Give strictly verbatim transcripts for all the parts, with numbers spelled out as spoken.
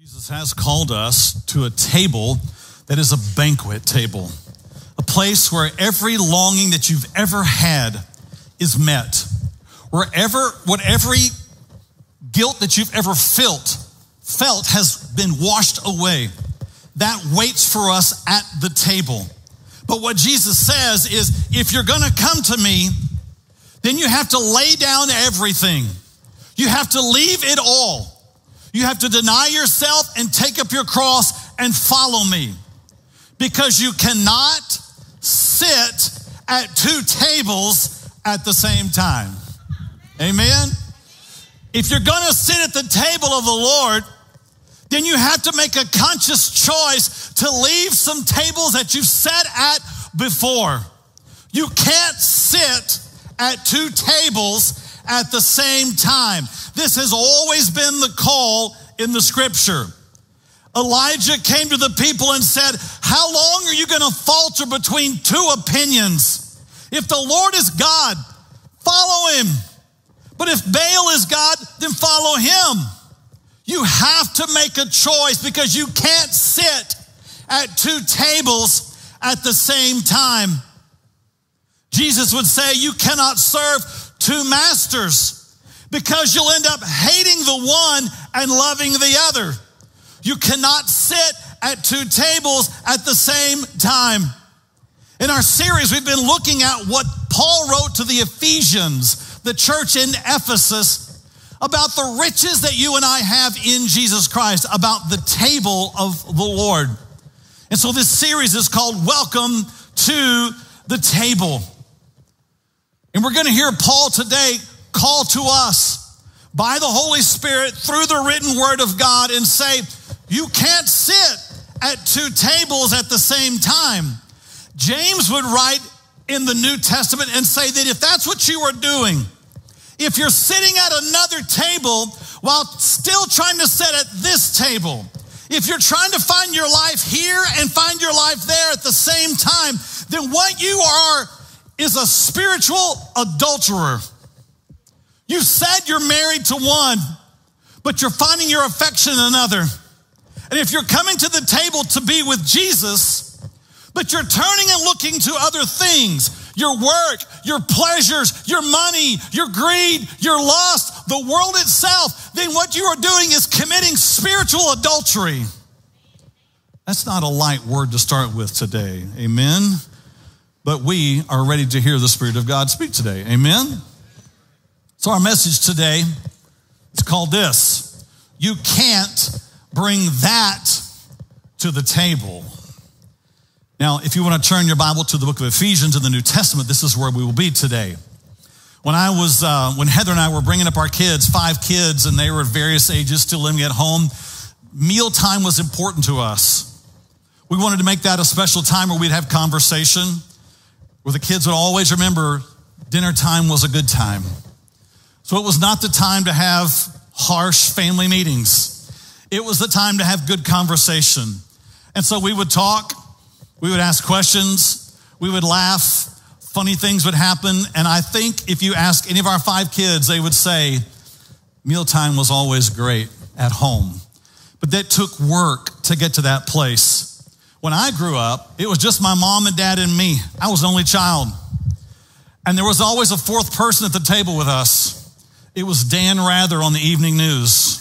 Jesus has called us to a table that is a banquet table, a place where every longing that you've ever had is met, wherever, whatever guilt that you've ever felt, felt has been washed away. That waits for us at the table. But what Jesus says is, if you're gonna come to me, then you have to lay down everything. You have to leave it all. You have to deny yourself and take up your cross and follow me. Because you cannot sit at two tables at the same time. Amen? If you're gonna sit at the table of the Lord, then you have to make a conscious choice to leave some tables that you've sat at before. You can't sit at two tables at the same time. This has always been the call in the scripture. Elijah came to the people and said, how long are you going to falter between two opinions? If the Lord is God, follow him. But if Baal is God, then follow him. You have to make a choice because you can't sit at two tables at the same time. Jesus would say you cannot serve two masters because you'll end up hating the one and loving the other. You cannot sit at two tables at the same time. In our series, we've been looking at what Paul wrote to the Ephesians, the church in Ephesus, about the riches that you and I have in Jesus Christ, about the table of the Lord. And so this series is called Welcome to the Table. And we're going to hear Paul today call to us by the Holy Spirit through the written word of God and say, you can't sit at two tables at the same time. James would write in the New Testament and say that if that's what you are doing, if you're sitting at another table while still trying to sit at this table, if you're trying to find your life here and find your life there at the same time, then what you are is a spiritual adulterer. You said you're married to one, but you're finding your affection in another. And if you're coming to the table to be with Jesus, but you're turning and looking to other things, your work, your pleasures, your money, your greed, your lust, the world itself, then what you are doing is committing spiritual adultery. That's not a light word to start with today, amen? But we are ready to hear the Spirit of God speak today, amen? So our message today is called this: you can't bring that to the table. Now, if you want to turn your Bible to the book of Ephesians in the New Testament, this is where we will be today. When I was, uh, when Heather and I were bringing up our kids, five kids, and they were at various ages, still living at home, mealtime was important to us. We wanted to make that a special time where we'd have conversation, where the kids would always remember dinner time was a good time. So it was not the time to have harsh family meetings. It was the time to have good conversation. And so we would talk, we would ask questions, we would laugh, funny things would happen. And I think if you ask any of our five kids, they would say, mealtime was always great at home. But that took work to get to that place. When I grew up, it was just my mom and dad and me. I was the only child. And there was always a fourth person at the table with us. It was Dan Rather on the evening news.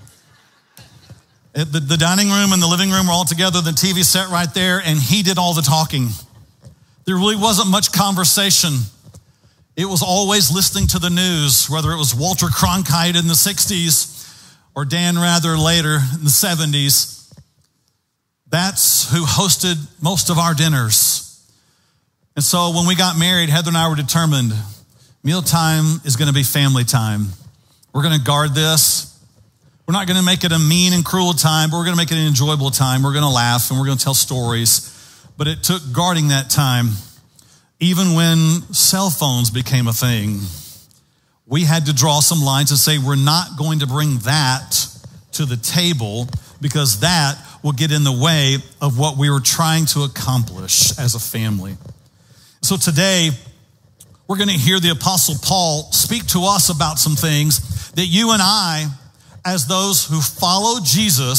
The, the dining room and the living room were all together, the T V set right there, and he did all the talking. There really wasn't much conversation. It was always listening to the news, whether it was Walter Cronkite in the sixties or Dan Rather later in the seventies. That's who hosted most of our dinners. And so when we got married, Heather and I were determined, mealtime is going to be family time. We're going to guard this. We're not going to make it a mean and cruel time, but we're going to make it an enjoyable time. We're going to laugh and we're going to tell stories. But it took guarding that time. Even when cell phones became a thing, we had to draw some lines and say, we're not going to bring that to the table because that will get in the way of what we were trying to accomplish as a family. So today, we're going to hear the Apostle Paul speak to us about some things that you and I, as those who follow Jesus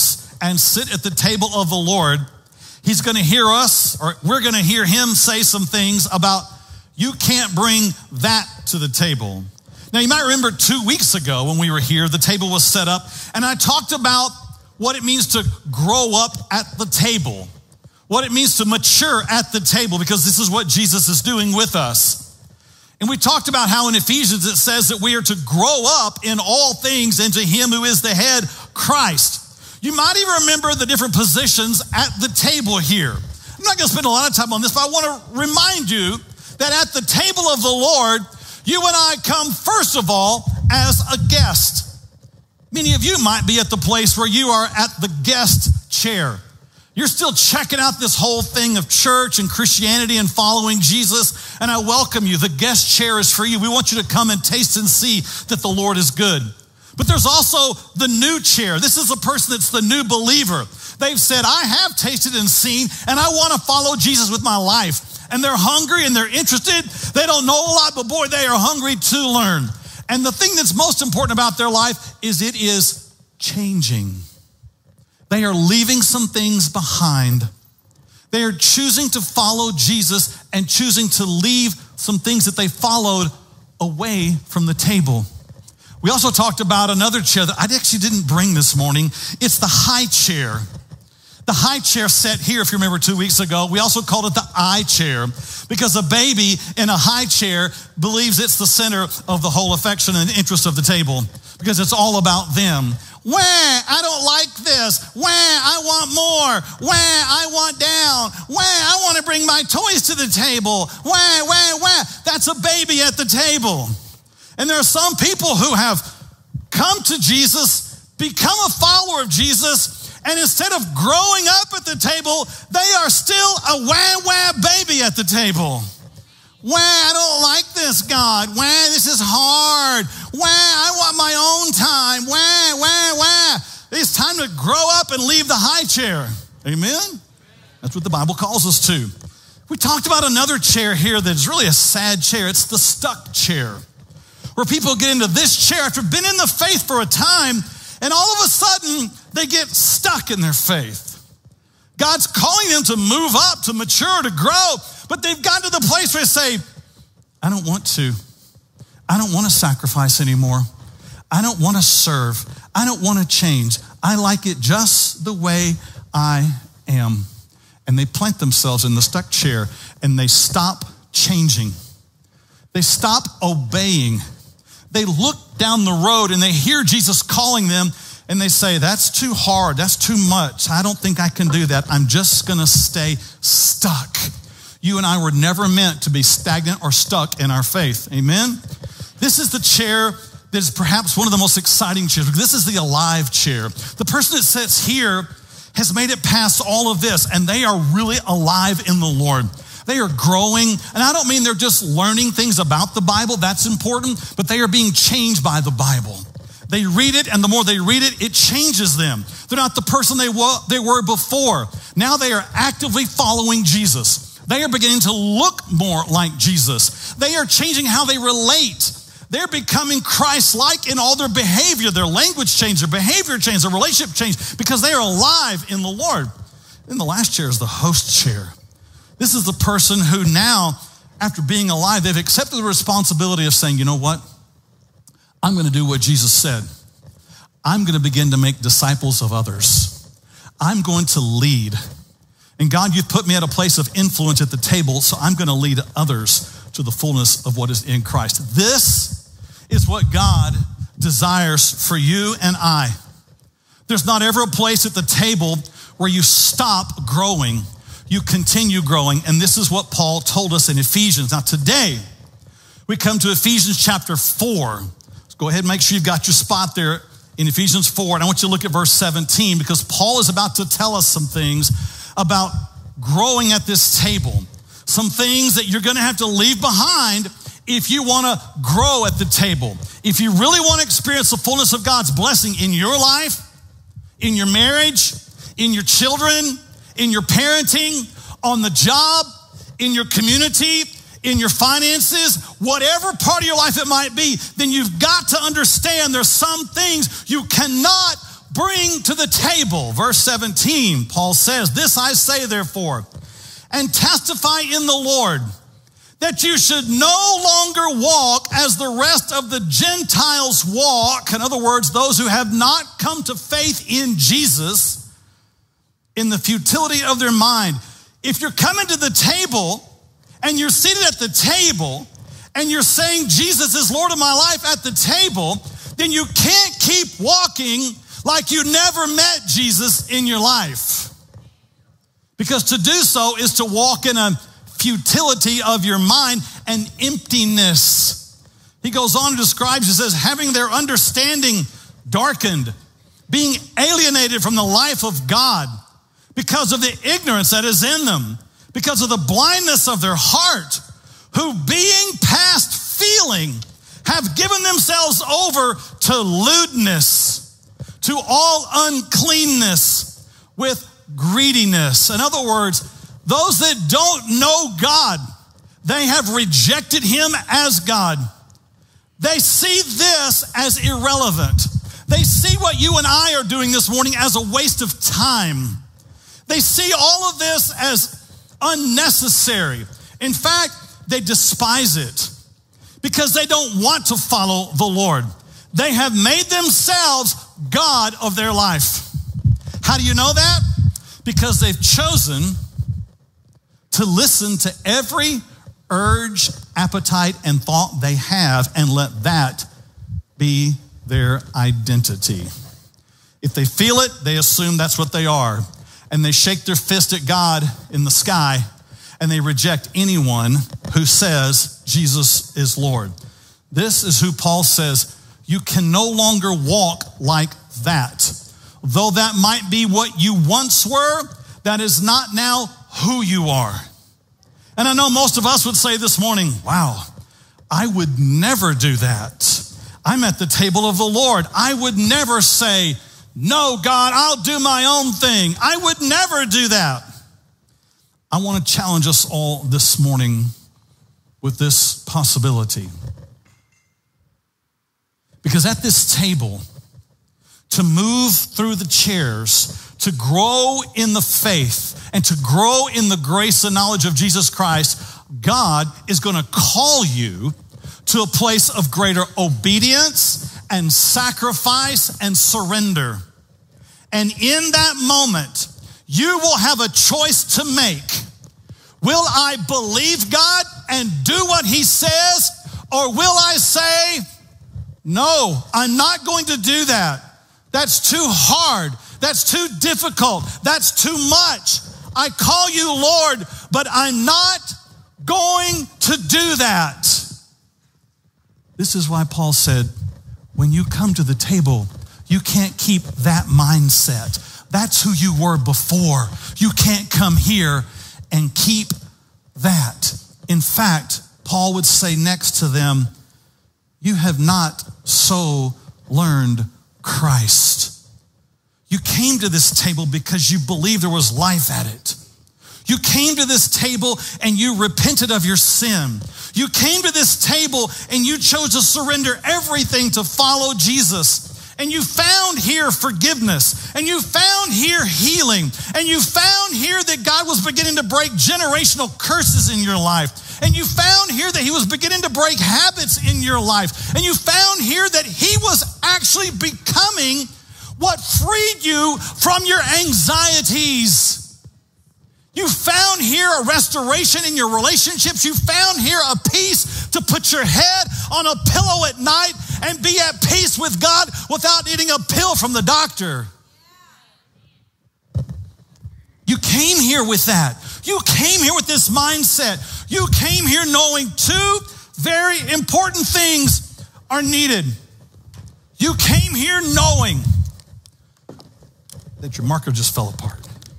and sit at the table of the Lord, he's going to hear us, or we're going to hear him say some things about, you can't bring that to the table. Now, you might remember two weeks ago when we were here, the table was set up, and I talked about what it means to grow up at the table, what it means to mature at the table, because this is what Jesus is doing with us. And we talked about how in Ephesians it says that we are to grow up in all things into him who is the head, Christ. You might even remember the different positions at the table here. I'm not going to spend a lot of time on this, but I want to remind you that at the table of the Lord, you and I come first of all as a guest. Many of you might be at the place where you are at the guest chair. You're still checking out this whole thing of church and Christianity and following Jesus, and I welcome you. The guest chair is for you. We want you to come and taste and see that the Lord is good. But there's also the new chair. This is a person that's the new believer. They've said, I have tasted and seen, and I want to follow Jesus with my life. And they're hungry and they're interested. They don't know a lot, but boy, they are hungry to learn. And the thing that's most important about their life is it is changing. They are leaving some things behind. They are choosing to follow Jesus and choosing to leave some things that they followed away from the table. We also talked about another chair that I actually didn't bring this morning. It's the high chair. The high chair set here, if you remember two weeks ago, we also called it the I chair because a baby in a high chair believes it's the center of the whole affection and interest of the table because it's all about them. Wah, I don't like this. Wah, I want more. Wah, I want down. Wah, I want to bring my toys to the table. Wah, wah, wah. That's a baby at the table. And there are some people who have come to Jesus, become a follower of Jesus, and instead of growing up at the table, they are still a wah-wah baby at the table. Wah, I don't like this, God. Wah, this is hard. Wah, I want my own time. Wah, wah, wah. It's time to grow up and leave the high chair. Amen? That's what the Bible calls us to. We talked about another chair here that's really a sad chair. It's the stuck chair, where people get into this chair after being in the faith for a time, and all of a sudden, they get stuck in their faith. God's calling them to move up, to mature, to grow, but they've gotten to the place where they say, I don't want to. I don't want to sacrifice anymore. I don't want to serve. I don't want to change. I like it just the way I am. And they plant themselves in the stuck chair and they stop changing. They stop obeying. They look down the road and they hear Jesus calling them and they say, that's too hard. That's too much. I don't think I can do that. I'm just going to stay stuck. You and I were never meant to be stagnant or stuck in our faith. Amen? This is the chair that is perhaps one of the most exciting chairs. This is the alive chair. The person that sits here has made it past all of this, and they are really alive in the Lord. They are growing, and I don't mean they're just learning things about the Bible. That's important, but they are being changed by the Bible. They read it, and the more they read it, it changes them. They're not the person they were, they were before. Now they are actively following Jesus. They are beginning to look more like Jesus. They are changing how they relate. They're becoming Christ-like in all their behavior. Their language changed, their behavior changed, their relationship changed because they are alive in the Lord. Then the last chair is the host chair. This is the person who now, after being alive, they've accepted the responsibility of saying, you know what? I'm going to do what Jesus said. I'm going to begin to make disciples of others. I'm going to lead. And God, you've put me at a place of influence at the table, so I'm going to lead others to the fullness of what is in Christ. This is what God desires for you and I. There's not ever a place at the table where you stop growing. You continue growing, and this is what Paul told us in Ephesians. Now today, we come to Ephesians chapter four. Let's go ahead and make sure you've got your spot there in Ephesians four, and I want you to look at verse seventeen because Paul is about to tell us some things about growing at this table, some things that you're going to have to leave behind if you want to grow at the table. If you really want to experience the fullness of God's blessing in your life, in your marriage, in your children, in your parenting, on the job, in your community, in your finances, whatever part of your life it might be, then you've got to understand there's some things you cannot bring to the table. Verse seventeen, Paul says, this I say therefore, and testify in the Lord, that you should no longer walk as the rest of the Gentiles walk. In other words, those who have not come to faith in Jesus, in the futility of their mind. If you're coming to the table and you're seated at the table and you're saying Jesus is Lord of my life at the table, then you can't keep walking like you never met Jesus in your life. Because to do so is to walk in a futility of your mind and emptiness. He goes on and describes, he says, having their understanding darkened, being alienated from the life of God because of the ignorance that is in them, because of the blindness of their heart, who being past feeling have given themselves over to lewdness, to all uncleanness with greediness. In other words, those that don't know God, they have rejected him as God. They see this as irrelevant. They see what you and I are doing this morning as a waste of time. They see all of this as unnecessary. In fact, they despise it because they don't want to follow the Lord. They have made themselves God of their life. How do you know that? Because they've chosen to listen to every urge, appetite, and thought they have and let that be their identity. If they feel it, they assume that's what they are. And they shake their fist at God in the sky and they reject anyone who says Jesus is Lord. This is who Paul says, you can no longer walk like that. Though that might be what you once were, that is not now who you are. And I know most of us would say this morning, wow, I would never do that. I'm at the table of the Lord. I would never say, no, God, I'll do my own thing. I would never do that. I want to challenge us all this morning with this possibility. Because at this table, to move through the chairs, to grow in the faith, and to grow in the grace and knowledge of Jesus Christ, God is going to call you to a place of greater obedience and sacrifice and surrender. And in that moment, you will have a choice to make. Will I believe God and do what he says? Or will I say, no, I'm not going to do that. That's too hard. That's too difficult. That's too much. I call you Lord, but I'm not going to do that. This is why Paul said, when you come to the table, you can't keep that mindset. That's who you were before. You can't come here and keep that. In fact, Paul would say next to them, you have not so learned Christ. You came to this table because you believed there was life at it. You came to this table and you repented of your sin. You came to this table and you chose to surrender everything to follow Jesus. And you found here forgiveness, and you found here healing, and you found here that God was beginning to break generational curses in your life. And you found here that he was beginning to break habits in your life. And you found here that he was actually becoming what freed you from your anxieties. You found here a restoration in your relationships. You found here a peace to put your head on a pillow at night and be at peace with God without needing a pill from the doctor. You came here with that. You came here with this mindset. You came here knowing two very important things are needed. You came here knowing that your marker just fell apart.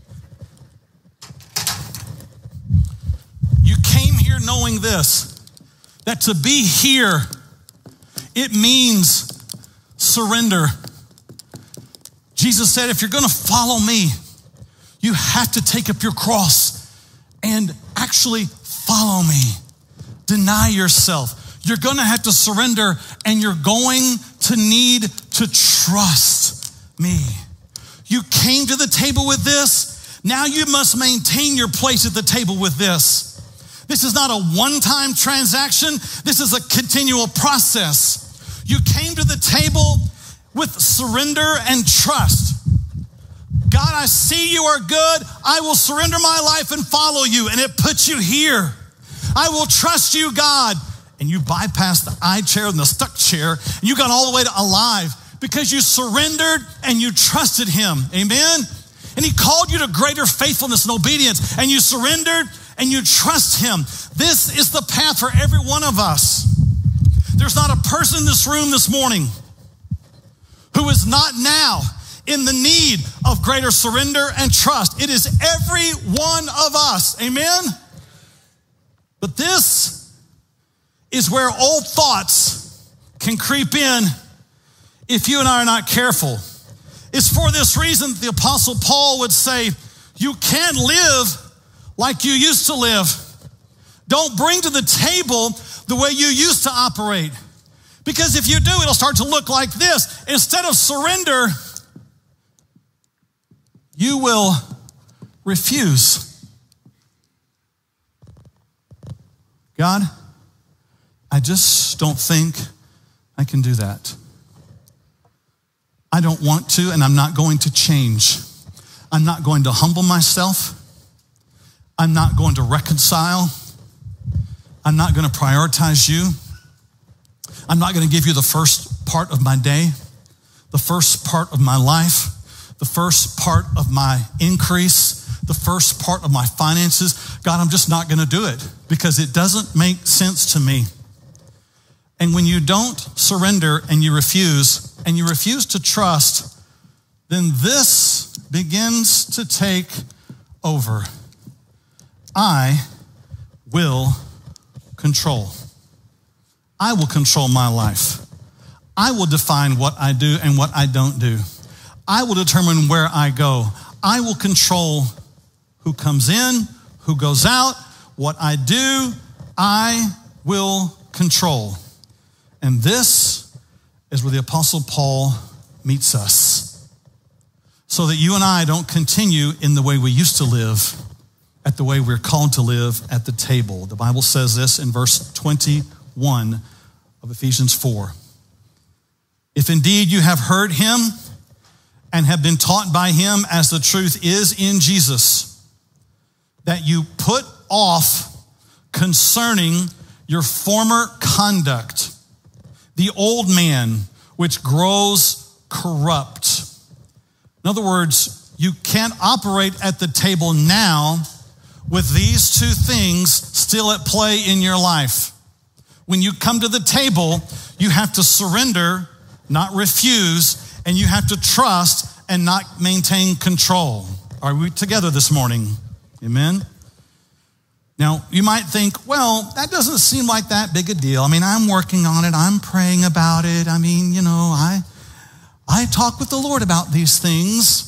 You came here knowing this, that to be here, it means surrender. Jesus said, if you're going to follow me, you have to take up your cross and actually follow me. Deny yourself. You're going to have to surrender, and you're going to need to trust me. You came to the table with this. Now you must maintain your place at the table with this. This is not a one-time transaction. This is a continual process. You came to the table with surrender and trust. God, I see you are good. I will surrender my life and follow you. And it puts you here. I will trust you, God. And you bypassed the eye chair and the stuck chair. And you got all the way to alive because you surrendered and you trusted him. Amen? And he called you to greater faithfulness and obedience. And you surrendered and you trust him. This is the path for every one of us. There's not a person in this room this morning who is not now in the need of greater surrender and trust. It is every one of us. Amen? But this is where old thoughts can creep in if you and I are not careful. It's for this reason that the Apostle Paul would say, you can't live like you used to live. Don't bring to the table the way you used to operate. Because if you do, it'll start to look like this. Instead of surrender, you will refuse. God, I just don't think I can do that. I don't want to, and I'm not going to change. I'm not going to humble myself. I'm not going to reconcile. I'm not going to prioritize you. I'm not going to give you the first part of my day, the first part of my life, the first part of my increase, the first part of my finances. God, I'm just not going to do it because it doesn't make sense to me. And when you don't surrender and you refuse, and you refuse to trust, then this begins to take over. I will control. I will control my life. I will define what I do and what I don't do. I will determine where I go. I will control who comes in, who goes out, what I do. I will control. And this is where the Apostle Paul meets us, so that you and I don't continue in the way we used to live, at the way we're called to live at the table. The Bible says this in verse twenty-one of Ephesians four. If indeed you have heard him and have been taught by him as the truth is in Jesus, that you put off concerning your former conduct the old man which grows corrupt. In other words, you can't operate at the table now with these two things still at play in your life. When you come to the table, you have to surrender, not refuse, and you have to trust and not maintain control. Are we together this morning? Amen? Now, you might think, well, that doesn't seem like that big a deal. I mean, I'm working on it. I'm praying about it. I mean, you know, I, I talk with the Lord about these things.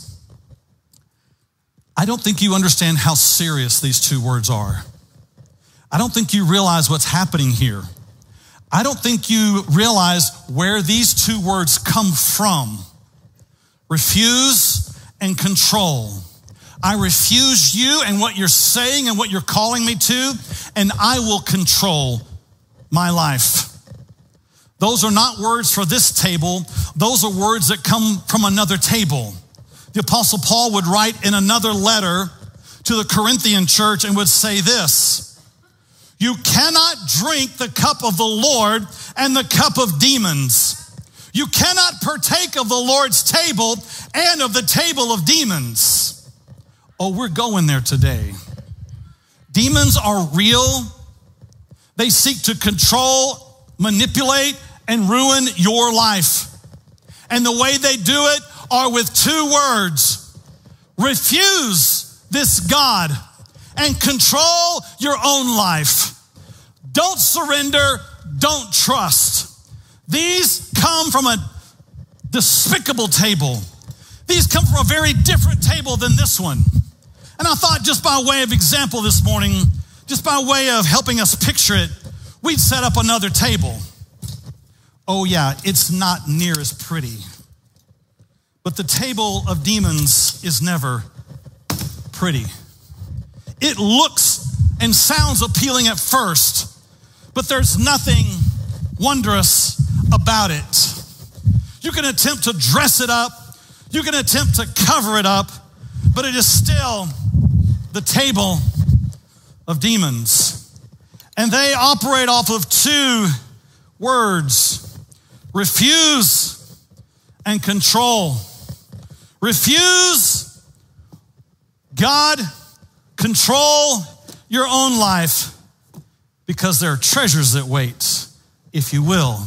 I don't think you understand how serious these two words are. I don't think you realize what's happening here. I don't think you realize where these two words come from. Refuse and control. I refuse you and what you're saying and what you're calling me to, and I will control my life. Those are not words for this table. Those are words that come from another table. The Apostle Paul would write in another letter to the Corinthian church and would say this: you cannot drink the cup of the Lord and the cup of demons. You cannot partake of the Lord's table and of the table of demons. Oh, we're going there today. Demons are real. They seek to control, manipulate, and ruin your life. And the way they do it are with two words: refuse this God and control your own life. Don't surrender, don't trust. These come from a despicable table. These come from a very different table than this one. And I thought, just by way of example this morning, just by way of helping us picture it, we'd set up another table. Oh yeah, it's not near as pretty. But the table of demons is never pretty. It looks and sounds appealing at first, but there's nothing wondrous about it. You can attempt to dress it up, you can attempt to cover it up, but it is still the table of demons. And they operate off of two words: refuse and control. Refuse God, control your own life, because there are treasures that wait, if you will.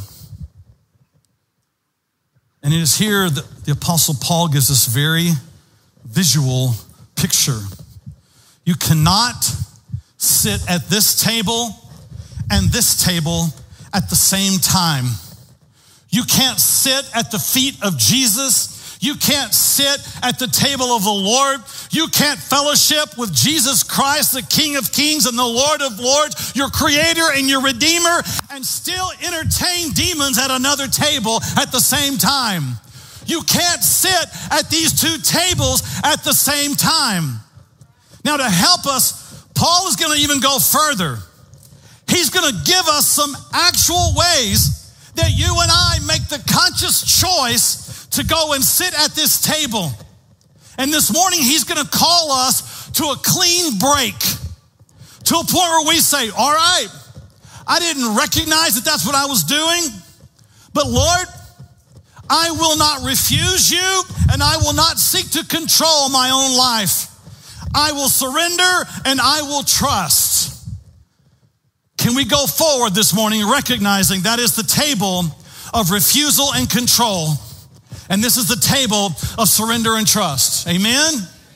And it is here that the Apostle Paul gives this very visual picture. You cannot sit at this table and this table at the same time. You can't sit at the feet of Jesus. You can't sit at the table of the Lord. You can't fellowship with Jesus Christ, the King of Kings and the Lord of Lords, your Creator and your Redeemer, and still entertain demons at another table at the same time. You can't sit at these two tables at the same time. Now, to help us, Paul is going to even go further. He's going to give us some actual ways that you and I make the conscious choice to go and sit at this table. And this morning, he's going to call us to a clean break, to a point where we say, all right, I didn't recognize that that's what I was doing, but Lord, I will not refuse you, and I will not seek to control my own life. I will surrender and I will trust. Can we go forward this morning recognizing that is the table of refusal and control, and this is the table of surrender and trust? Amen?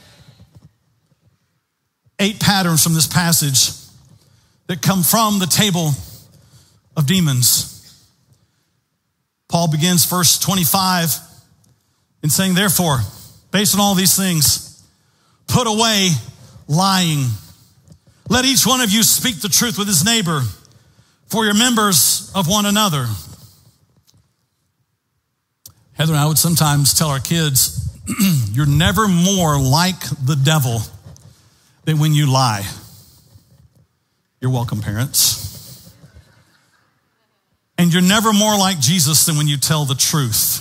Eight patterns from this passage that come from the table of demons. Paul begins verse twenty-five in saying, therefore, based on all these things, put away lying. Let each one of you speak the truth with his neighbor, for you're members of one another. Heather and I would sometimes tell our kids, you're never more like the devil than when you lie. You're welcome, parents. And you're never more like Jesus than when you tell the truth.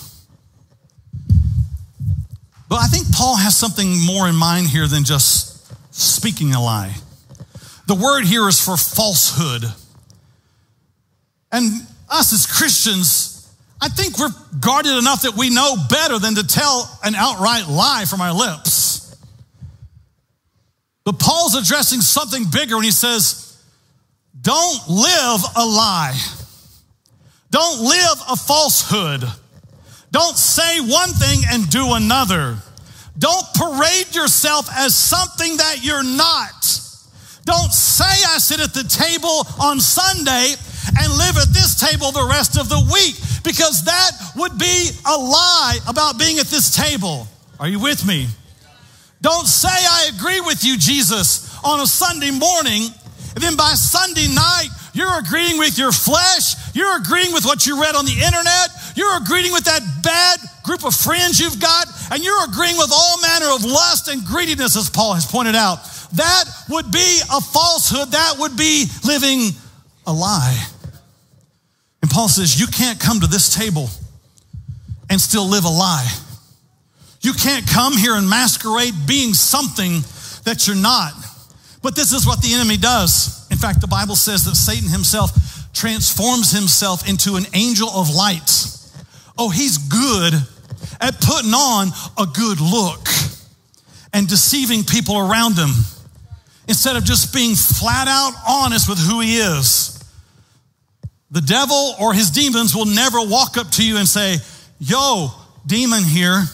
But I think Paul has something more in mind here than just speaking a lie. The word here is for falsehood. And us as Christians, I think we're guarded enough that we know better than to tell an outright lie from our lips. But Paul's addressing something bigger when he says, don't live a lie. Don't live a falsehood. Don't say one thing and do another. Don't parade yourself as something that you're not. Don't say I sit at the table on Sunday and live at this table the rest of the week, because that would be a lie about being at this table. Are you with me? Don't say I agree with you, Jesus, on a Sunday morning, and then by Sunday night, you're agreeing with your flesh, you're agreeing with what you read on the internet, you're agreeing with that bad group of friends you've got, and you're agreeing with all manner of lust and greediness, as Paul has pointed out. That would be a falsehood. That would be living a lie. And Paul says, you can't come to this table and still live a lie. You can't come here and masquerade being something that you're not. But this is what the enemy does. In fact, the Bible says that Satan himself transforms himself into an angel of light. Oh, he's good at putting on a good look and deceiving people around him, instead of just being flat out honest with who he is. The devil or his demons will never walk up to you and say, yo, demon here.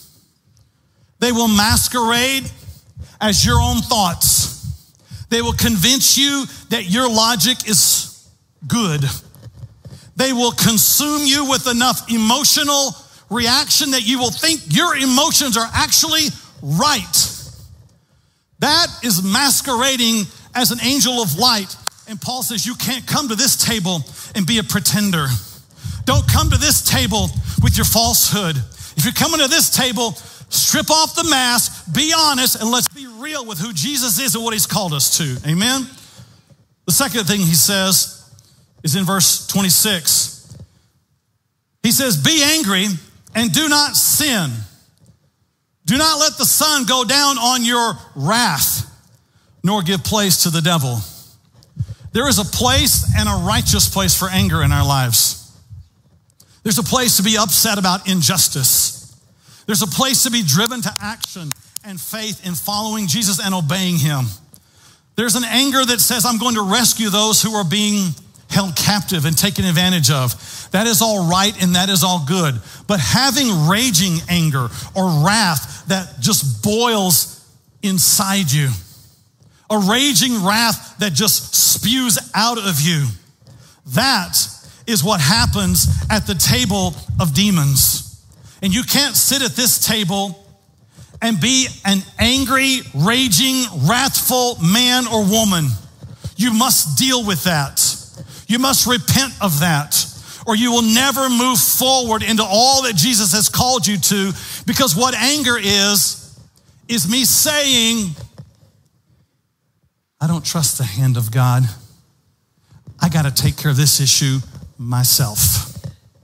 They will masquerade as your own thoughts. They will convince you that your logic is good. They will consume you with enough emotional reaction that you will think your emotions are actually right. That is masquerading as an angel of light. And Paul says you can't come to this table and be a pretender. Don't come to this table with your falsehood. If you're coming to this table, strip off the mask, be honest, and let's be real with who Jesus is and what he's called us to. Amen? The second thing he says is in verse twenty-six. He says, be angry and do not sin. Do not let the sun go down on your wrath, nor give place to the devil. There is a place and a righteous place for anger in our lives. There's a place to be upset about injustice. There's a place to be driven to action and faith in following Jesus and obeying him. There's an anger that says, I'm going to rescue those who are being held captive and taken advantage of. That is all right and that is all good. But having raging anger or wrath that just boils inside you, a raging wrath that just spews out of you, that is what happens at the table of demons. And you can't sit at this table and be an angry, raging, wrathful man or woman. You must deal with that. You must repent of that, or you will never move forward into all that Jesus has called you to, because what anger is, is me saying, I don't trust the hand of God. I got to take care of this issue myself.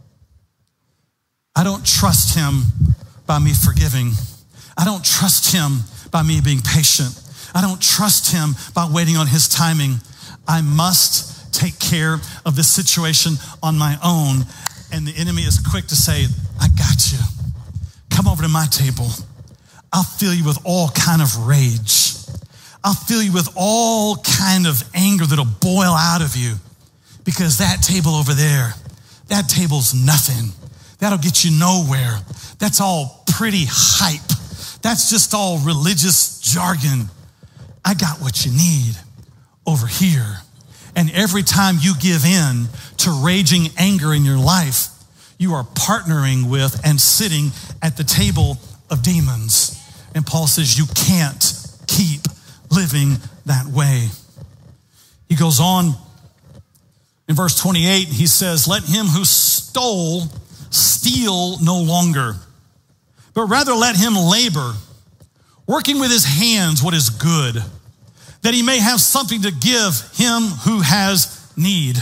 I don't trust him by me forgiving. I don't trust him by me being patient. I don't trust him by waiting on his timing. I must take care of this situation on my own. And the enemy is quick to say, I got you. Come over to my table. I'll fill you with all kind of rage. I'll fill you with all kind of anger that'll boil out of you, because that table over there, that table's nothing. That'll get you nowhere. That's all pretty hype. That's just all religious jargon. I got what you need over here. And every time you give in to raging anger in your life, you are partnering with and sitting at the table of demons. And Paul says you can't keep living that way. He goes on in verse twenty-eight, he says, let him who stole steal no longer, but rather let him labor, working with his hands what is good, that he may have something to give him who has need.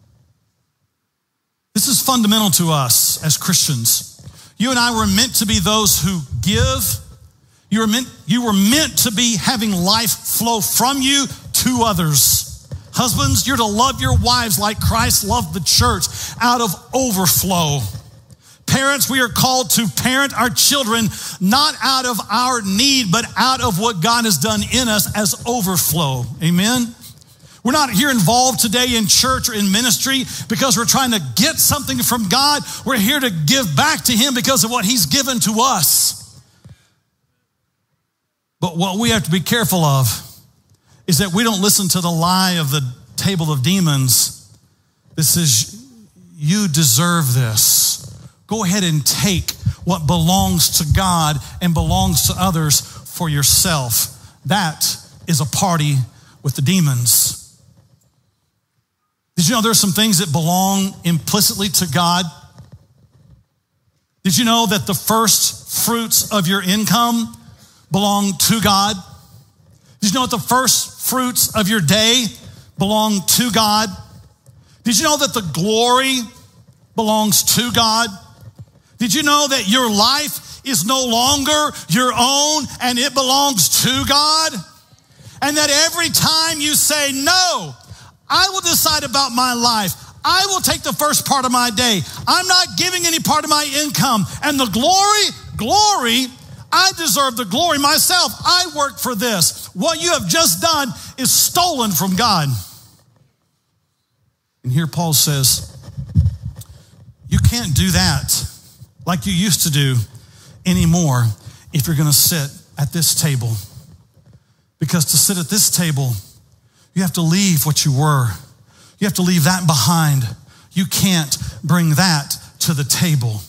This is fundamental to us as Christians. You and I were meant to be those who give. You were meant, you were meant to be having life flow from you to others. Husbands, you're to love your wives like Christ loved the church, out of overflow. Parents, we are called to parent our children not out of our need, but out of what God has done in us as overflow. Amen? We're not here involved today in church or in ministry because we're trying to get something from God. We're here to give back to him because of what he's given to us. But what we have to be careful of is that we don't listen to the lie of the table of demons that says, you deserve this. Go ahead and take what belongs to God and belongs to others for yourself. That is a party with the demons. Did you know there's some things that belong implicitly to God? Did you know that the first fruits of your income belong to God? Did you know that the first fruits of your day belong to God? Did you know that the glory belongs to God? Did you know that your life is no longer your own and it belongs to God? And that every time you say, no, I will decide about my life. I will take the first part of my day. I'm not giving any part of my income. And the glory, glory, I deserve the glory myself. I work for this. What you have just done is stolen from God. And here Paul says, you can't do that like you used to do anymore if you're going to sit at this table. Because to sit at this table, you have to leave what you were. You have to leave that behind. You can't bring that to the table.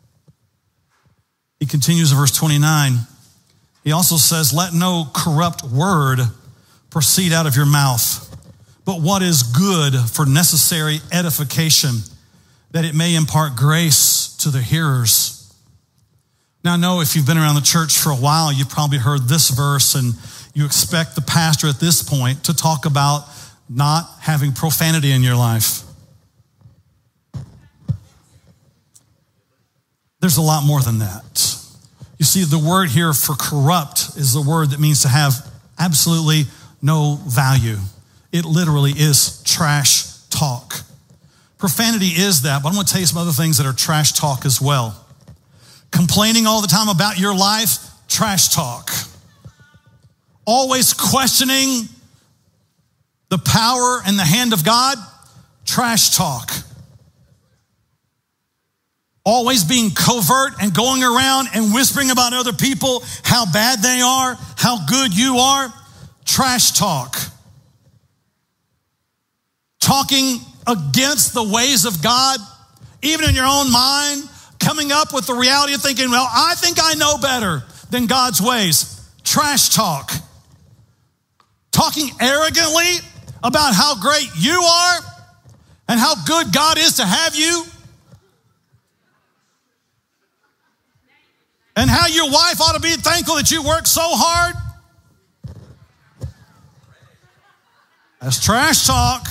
He continues in verse twenty-nine. He also says, let no corrupt word proceed out of your mouth, but what is good for necessary edification, that it may impart grace to the hearers. Now, I know if you've been around the church for a while, you've probably heard this verse, and you expect the pastor at this point to talk about not having profanity in your life. There's a lot more than that. You see, the word here for corrupt is the word that means to have absolutely no value. It literally is trash talk. Profanity is that, but I'm going to tell you some other things that are trash talk as well. Complaining all the time about your life, trash talk. Always questioning the power and the hand of God, trash talk. Always being covert and going around and whispering about other people, how bad they are, how good you are, trash talk. Talking against the ways of God, even in your own mind, coming up with the reality of thinking, well, I think I know better than God's ways. Trash talk. Talking arrogantly about how great you are and how good God is to have you. And how your wife ought to be thankful that you work so hard. That's trash talk.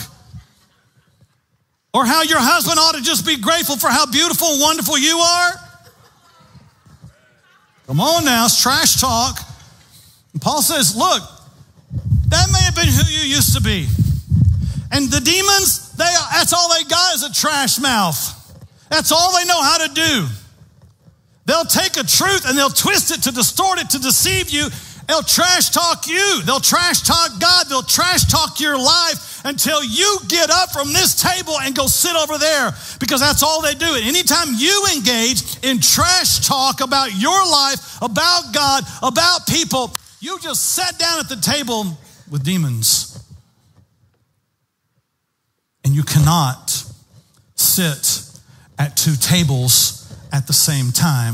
Or how your husband ought to just be grateful for how beautiful and wonderful you are. Come on now, it's trash talk. And Paul says, look, that may have been who you used to be. And the demons, they that's all they got is a trash mouth. That's all they know how to do. They'll take a truth and they'll twist it to distort it, to deceive you. They'll trash talk you. They'll trash talk God. They'll trash talk your life until you get up from this table and go sit over there, because that's all they do. And anytime you engage in trash talk about your life, about God, about people, you just sat down at the table with demons. And you cannot sit at two tables at the same time.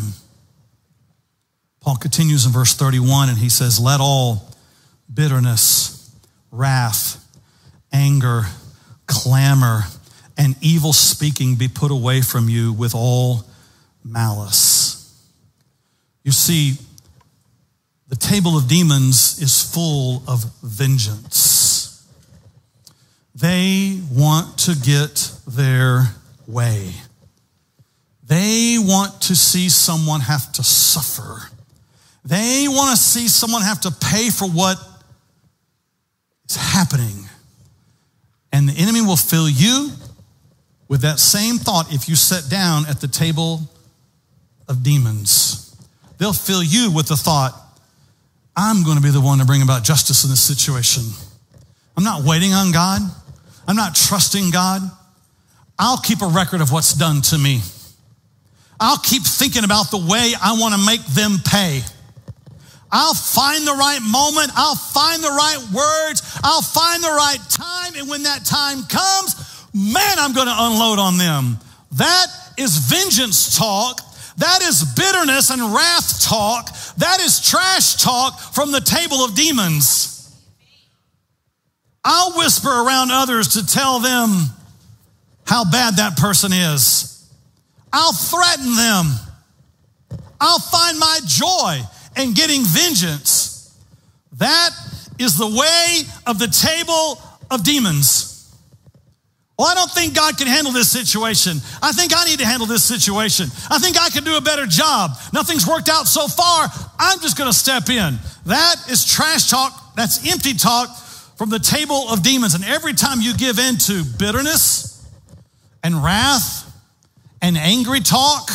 Paul continues in verse thirty-one and he says, let all bitterness, wrath, anger, clamor, and evil speaking be put away from you with all malice. You see, the table of demons is full of vengeance. They want to get their way. They want to see someone have to suffer. They want to see someone have to pay for what is happening. And the enemy will fill you with that same thought if you sit down at the table of demons. They'll fill you with the thought, I'm going to be the one to bring about justice in this situation. I'm not waiting on God. I'm not trusting God. I'll keep a record of what's done to me. I'll keep thinking about the way I want to make them pay. I'll find the right moment. I'll find the right words. I'll find the right time. And when that time comes, man, I'm going to unload on them. That is vengeance talk. That is bitterness and wrath talk. That is trash talk from the table of demons. I'll whisper around others to tell them how bad that person is. I'll threaten them. I'll find my joy in getting vengeance. That is the way of the table of demons. Well, I don't think God can handle this situation. I think I need to handle this situation. I think I can do a better job. Nothing's worked out so far. I'm just going to step in. That is trash talk. That's empty talk from the table of demons. And every time you give in to bitterness and wrath and angry talk,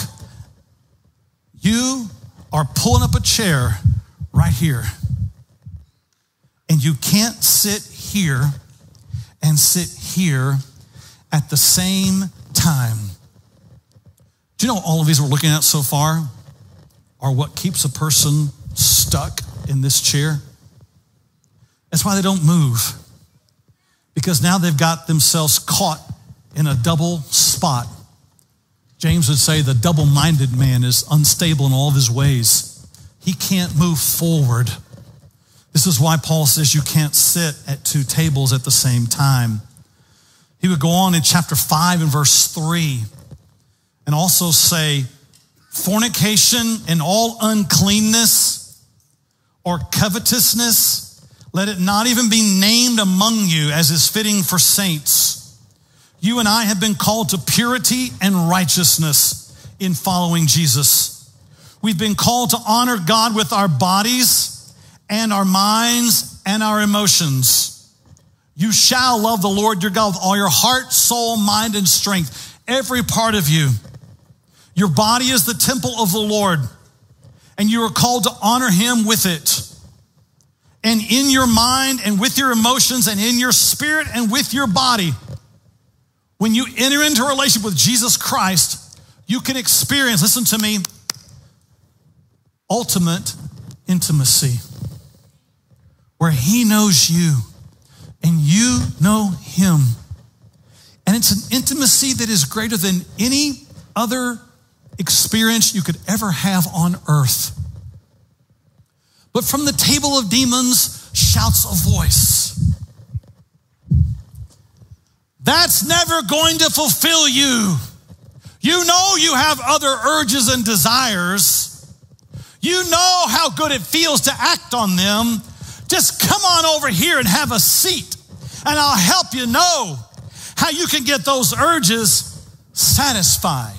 you are pulling up a chair right here. And you can't sit here and sit here at the same time. Do you know all of these we're looking at so far are what keeps a person stuck in this chair? That's why they don't move. Because now they've got themselves caught in a double spot. James would say the double-minded man is unstable in all of his ways. He can't move forward. This is why Paul says you can't sit at two tables at the same time. He would go on in chapter five and verse three and also say fornication and all uncleanness or covetousness, let it not even be named among you as is fitting for saints. You and I have been called to purity and righteousness in following Jesus. We've been called to honor God with our bodies and our minds and our emotions. You shall love the Lord your God with all your heart, soul, mind, and strength. Every part of you. Your body is the temple of the Lord, and you are called to honor him with it. And in your mind and with your emotions and in your spirit and with your body, when you enter into a relationship with Jesus Christ, you can experience, listen to me, ultimate intimacy, where he knows you and you know him. And it's an intimacy that is greater than any other experience you could ever have on earth. But from the table of demons shouts a voice. That's never going to fulfill you. You know you have other urges and desires. You know how good it feels to act on them. Just come on over here and have a seat, and I'll help you know how you can get those urges satisfied.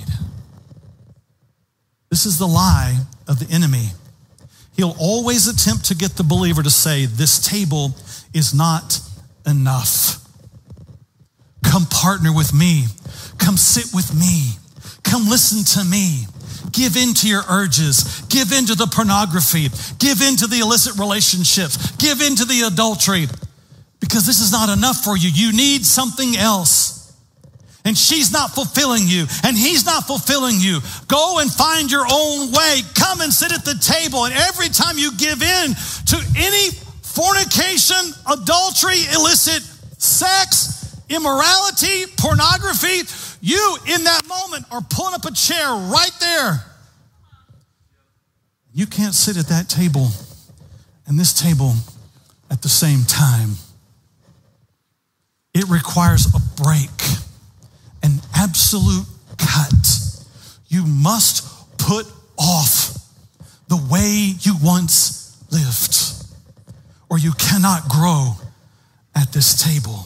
This is the lie of the enemy. He'll always attempt to get the believer to say, this table is not enough. Come partner with me. Come sit with me. Come listen to me. Give in to your urges. Give in to the pornography. Give in to the illicit relationships. Give in to the adultery. Because this is not enough for you. You need something else. And she's not fulfilling you, and he's not fulfilling you. Go and find your own way. Come and sit at the table. And every time you give in to any fornication, adultery, illicit sex, immorality, pornography, you in that moment are pulling up a chair right there. You can't sit at that table and this table at the same time. It requires a break. An absolute cut. You must put off the way you once lived, or you cannot grow at this table.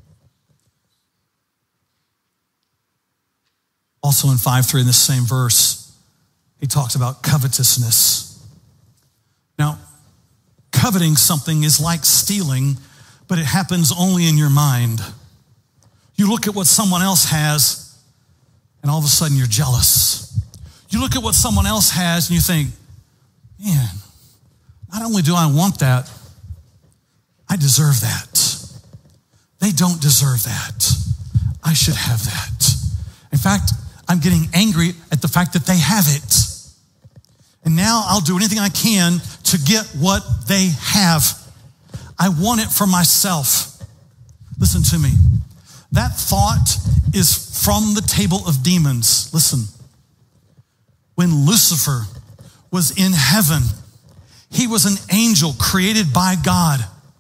Also in five three in this same verse, he talks about covetousness. Now, coveting something is like stealing, but it happens only in your mind. You look at what someone else has, and all of a sudden you're jealous. You look at what someone else has, and you think, man, not only do I want that, I deserve that. They don't deserve that. I should have that. In fact, I'm getting angry at the fact that they have it. And now I'll do anything I can to get what they have. I want it for myself. Listen to me. That thought is from the table of demons. Listen, when Lucifer was in heaven, he was an angel created by God.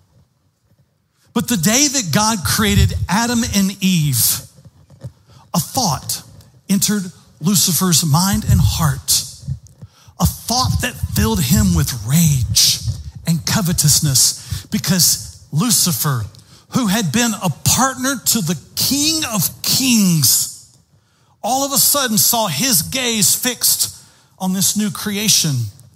But the day that God created Adam and Eve, a thought entered Lucifer's mind and heart, a thought that filled him with rage and covetousness, because Lucifer, who had been a partner to the King of Kings, all of a sudden saw his gaze fixed on this new creation.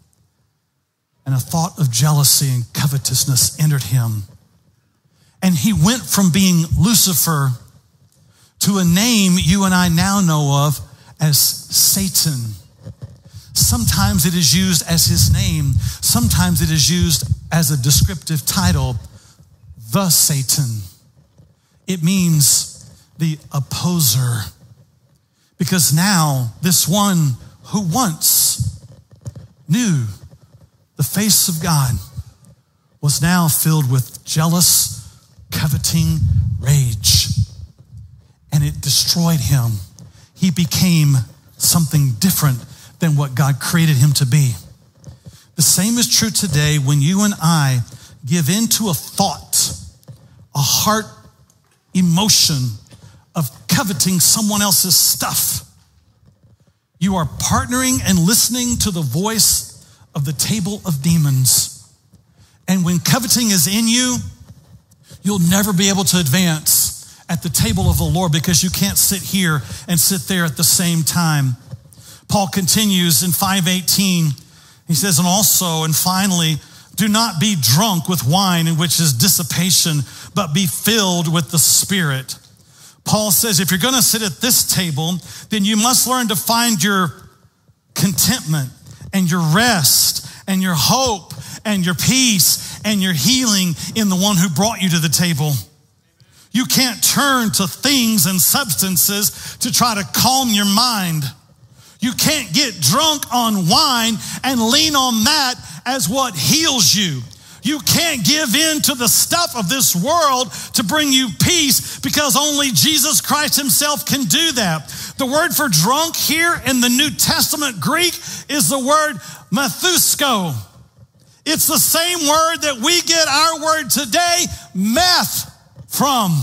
And a thought of jealousy and covetousness entered him. And he went from being Lucifer to a name you and I now know of as Satan. Sometimes it is used as his name. Sometimes it is used as a descriptive title, the Satan. It means the opposer. Because now this one who once knew the face of God was now filled with jealous, coveting rage. And it destroyed him. He became something different than what God created him to be. The same is true today when you and I give in to a thought, a heart emotion of coveting someone else's stuff. You are partnering and listening to the voice of the table of demons. And when coveting is in you, you'll never be able to advance at the table of the Lord because you can't sit here and sit there at the same time. Paul continues in five eighteen. He says, and also, and finally, do not be drunk with wine, in which is dissipation, but be filled with the Spirit. Paul says, if you're going to sit at this table, then you must learn to find your contentment and your rest and your hope and your peace and your healing in the one who brought you to the table. You can't turn to things and substances to try to calm your mind. You can't get drunk on wine and lean on that as what heals you. You can't give in to the stuff of this world to bring you peace because only Jesus Christ himself can do that. The word for drunk here in the New Testament Greek is the word methusko. It's the same word that we get our word today, meth, from.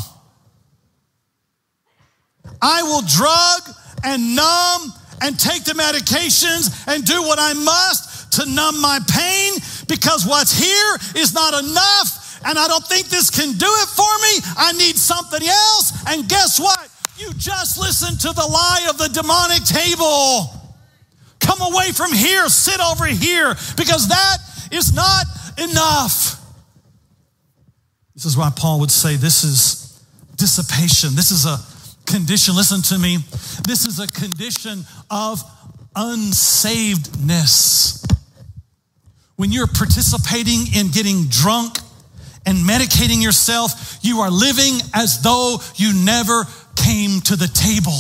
I will drug and numb and take the medications and do what I must to numb my pain because what's here is not enough and I don't think this can do it for me. I need something else. And guess what? You just listened to the lie of the demonic table. Come away from here, sit over here because that is not enough. This is why Paul would say this is dissipation. This is a condition, listen to me, this is a condition of unsavedness. When you're participating in getting drunk and medicating yourself, you are living as though you never came to the table.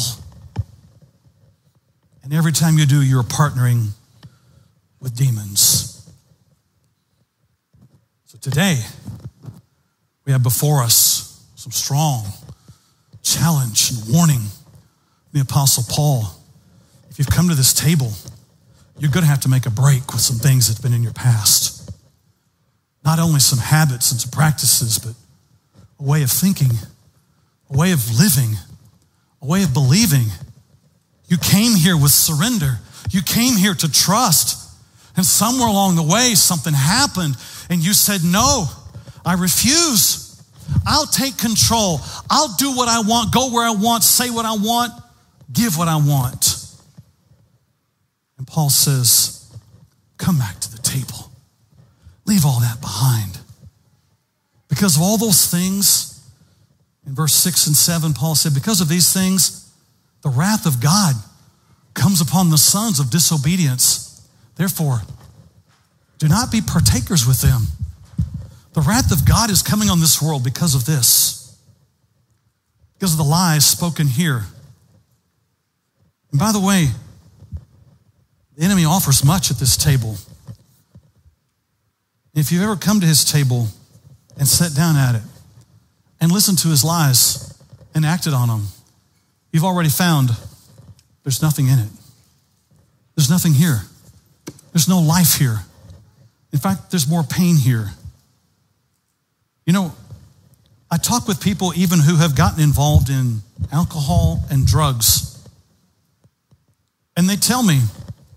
And every time you do, you're partnering with demons. So today, we have before us some strong challenge and warning from the Apostle Paul. If you've come to this table, you're going to have to make a break with some things that have been in your past. Not only some habits and some practices, but a way of thinking, a way of living, a way of believing. You came here with surrender. You came here to trust. And somewhere along the way, something happened and you said, no, I refuse. I'll take control. I'll do what I want, go where I want, say what I want, give what I want. And Paul says, come back to the table. Leave all that behind. Because of all those things, in verse six and seven, Paul said, because of these things, the wrath of God comes upon the sons of disobedience. Therefore, do not be partakers with them. The wrath of God is coming on this world because of this. Because of the lies spoken here. And by the way, the enemy offers much at this table. If you've ever come to his table and sat down at it and listened to his lies and acted on them, you've already found there's nothing in it. There's nothing here. There's no life here. In fact, there's more pain here. You know, I talk with people even who have gotten involved in alcohol and drugs. And they tell me,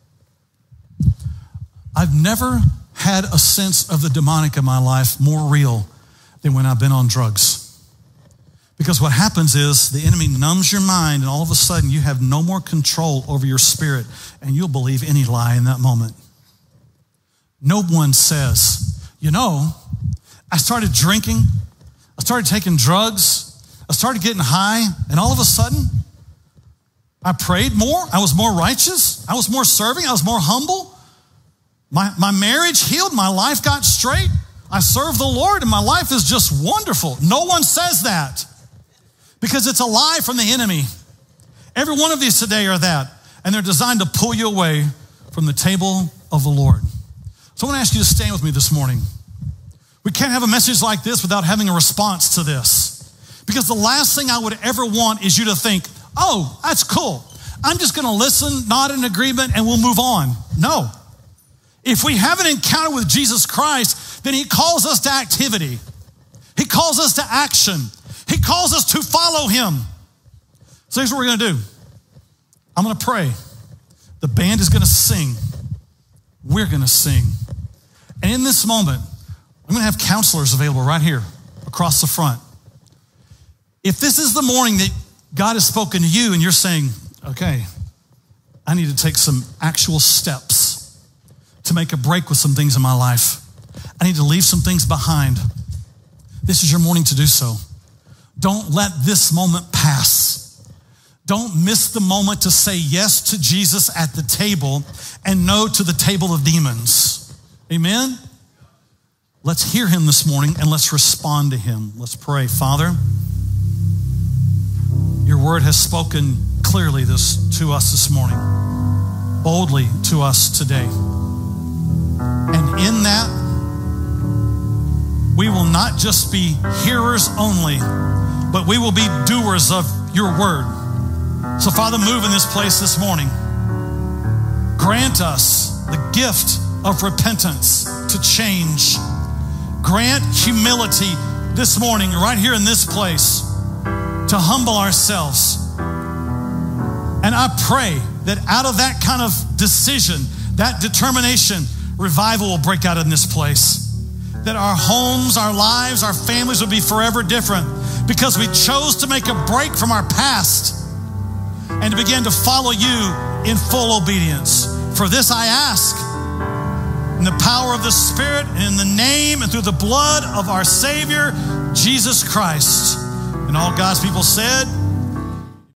I've never had a sense of the demonic in my life more real than when I've been on drugs. Because what happens is the enemy numbs your mind and all of a sudden you have no more control over your spirit and you'll believe any lie in that moment. No one says, you know, I started drinking, I started taking drugs, I started getting high, and all of a sudden, I prayed more, I was more righteous, I was more serving, I was more humble. My, my marriage healed, my life got straight, I served the Lord, and my life is just wonderful. No one says that because it's a lie from the enemy. Every one of these today are that, and they're designed to pull you away from the table of the Lord. So I want to ask you to stand with me this morning. We can't have a message like this without having a response to this. Because the last thing I would ever want is you to think, oh, that's cool. I'm just going to listen, nod in agreement, and we'll move on. No. If we have an encounter with Jesus Christ, then he calls us to activity. He calls us to action. He calls us to follow him. So here's what we're going to do. I'm going to pray. The band is going to sing. We're going to sing. And in this moment, I'm going to have counselors available right here across the front. If this is the morning that God has spoken to you and you're saying, okay, I need to take some actual steps to make a break with some things in my life. I need to leave some things behind. This is your morning to do so. Don't let this moment pass. Don't miss the moment to say yes to Jesus at the table and no to the table of demons. Amen? Let's hear him this morning and let's respond to him. Let's pray. Father, your word has spoken clearly this to us this morning, boldly to us today. And in that, we will not just be hearers only, but we will be doers of your word. So Father, move in this place this morning. Grant us the gift of repentance to change. Grant humility this morning, right here in this place, to humble ourselves. And I pray that out of that kind of decision, that determination, revival will break out in this place. That our homes, our lives, our families will be forever different because we chose to make a break from our past and to begin to follow you in full obedience. For this I ask in the power of the Spirit and in the name and through the blood of our Savior, Jesus Christ. And all God's people said,